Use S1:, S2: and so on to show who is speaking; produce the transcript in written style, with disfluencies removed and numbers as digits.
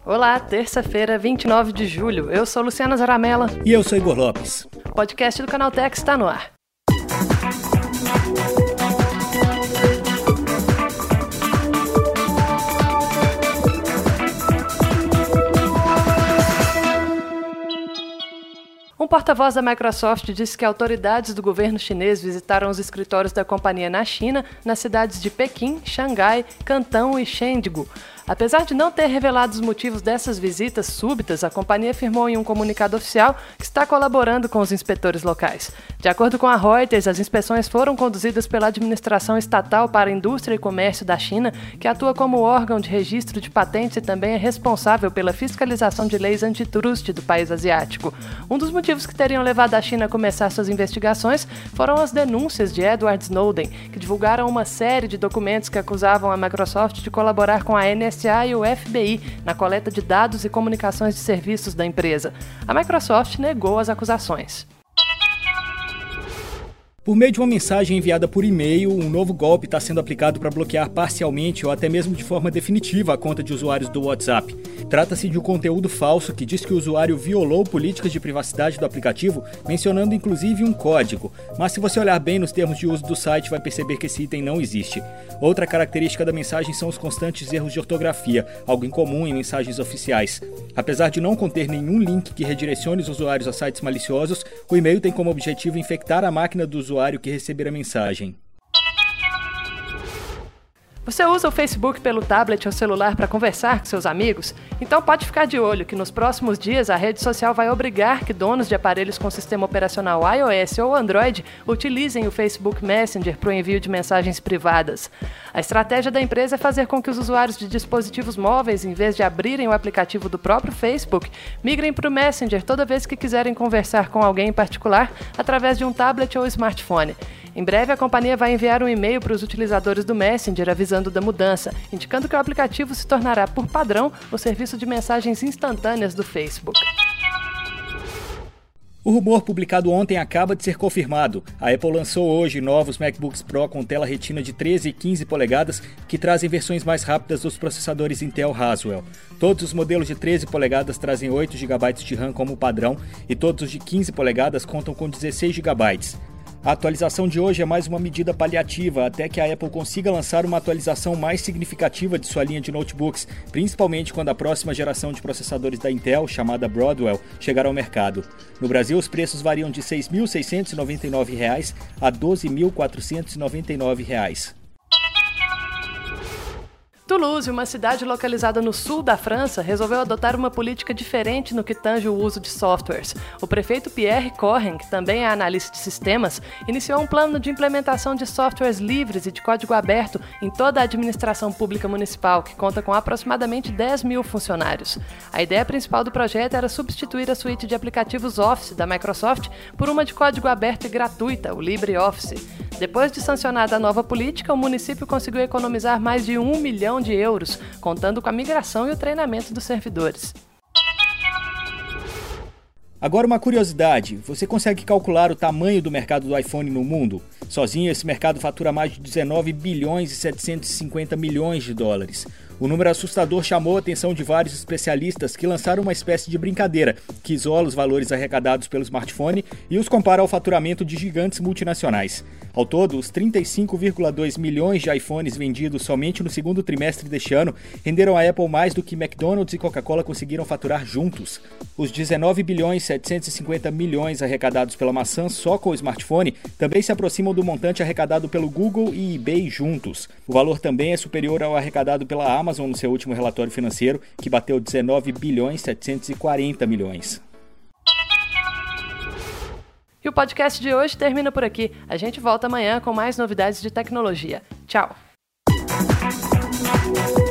S1: Olá, terça-feira, 29 de julho. Eu sou Luciana Zaramella.
S2: E eu sou Igor Lopes.
S1: O podcast do Canaltech está no ar. Um porta-voz da Microsoft disse que autoridades do governo chinês visitaram os escritórios da companhia na China, nas cidades de Pequim, Xangai, Cantão e Chengdu. Apesar de não ter revelado os motivos dessas visitas súbitas, a companhia afirmou em um comunicado oficial que está colaborando com os inspetores locais. De acordo com a Reuters, as inspeções foram conduzidas pela Administração Estatal para a Indústria e Comércio da China, que atua como órgão de registro de patentes e também é responsável pela fiscalização de leis antitruste do país asiático. Um dos motivos que teriam levado a China a começar suas investigações foram as denúncias de Edward Snowden, que divulgaram uma série de documentos que acusavam a Microsoft de colaborar com a NSA e o FBI na coleta de dados e comunicações de serviços da empresa. A Microsoft negou as acusações.
S2: Por meio de uma mensagem enviada por e-mail, um novo golpe está sendo aplicado para bloquear parcialmente ou até mesmo de forma definitiva a conta de usuários do WhatsApp. Trata-se de um conteúdo falso que diz que o usuário violou políticas de privacidade do aplicativo, mencionando inclusive um código. Mas se você olhar bem nos termos de uso do site, vai perceber que esse item não existe. Outra característica da mensagem são os constantes erros de ortografia, algo incomum em mensagens oficiais. Apesar de não conter nenhum link que redirecione os usuários a sites maliciosos, o e-mail tem como objetivo infectar a máquina do usuário que receber a mensagem.
S1: Você usa o Facebook pelo tablet ou celular para conversar com seus amigos? Então pode ficar de olho que nos próximos dias a rede social vai obrigar que donos de aparelhos com sistema operacional iOS ou Android utilizem o Facebook Messenger para o envio de mensagens privadas. A estratégia da empresa é fazer com que os usuários de dispositivos móveis, em vez de abrirem o aplicativo do próprio Facebook, migrem para o Messenger toda vez que quiserem conversar com alguém em particular através de um tablet ou smartphone. Em breve, a companhia vai enviar um e-mail para os utilizadores do Messenger avisando da mudança, indicando que o aplicativo se tornará, por padrão, o serviço de mensagens instantâneas do Facebook.
S2: O rumor publicado ontem acaba de ser confirmado. A Apple lançou hoje novos MacBooks Pro com tela retina de 13 e 15 polegadas que trazem versões mais rápidas dos processadores Intel Haswell. Todos os modelos de 13 polegadas trazem 8 GB de RAM como padrão e todos os de 15 polegadas contam com 16 GB. A atualização de hoje é mais uma medida paliativa até que a Apple consiga lançar uma atualização mais significativa de sua linha de notebooks, principalmente quando a próxima geração de processadores da Intel, chamada Broadwell, chegar ao mercado. No Brasil, os preços variam de R$ 6.699 a R$ 12.499.
S1: Toulouse, uma cidade localizada no sul da França, resolveu adotar uma política diferente no que tange o uso de softwares. O prefeito Pierre Corren, que também é analista de sistemas, iniciou um plano de implementação de softwares livres e de código aberto em toda a administração pública municipal, que conta com aproximadamente 10 mil funcionários. A ideia principal do projeto era substituir a suíte de aplicativos Office da Microsoft por uma de código aberto e gratuita, o LibreOffice. Depois de sancionada a nova política, o município conseguiu economizar mais de €1 milhão, contando com a migração e o treinamento dos servidores.
S2: Agora uma curiosidade, você consegue calcular o tamanho do mercado do iPhone no mundo? Sozinho, esse mercado fatura mais de 19 bilhões e 750 milhões de dólares. O número assustador chamou a atenção de vários especialistas que lançaram uma espécie de brincadeira que isola os valores arrecadados pelo smartphone e os compara ao faturamento de gigantes multinacionais. Ao todo, os 35,2 milhões de iPhones vendidos somente no segundo trimestre deste ano renderam à Apple mais do que McDonald's e Coca-Cola conseguiram faturar juntos. Os 19 bilhões e 750 milhões arrecadados pela maçã só com o smartphone também se aproximam do montante arrecadado pelo Google e eBay juntos. O valor também é superior ao arrecadado pela Amazon no seu último relatório financeiro, que bateu 19 bilhões e 740 milhões.
S1: E o podcast de hoje termina por aqui. A gente volta amanhã com mais novidades de tecnologia. Tchau!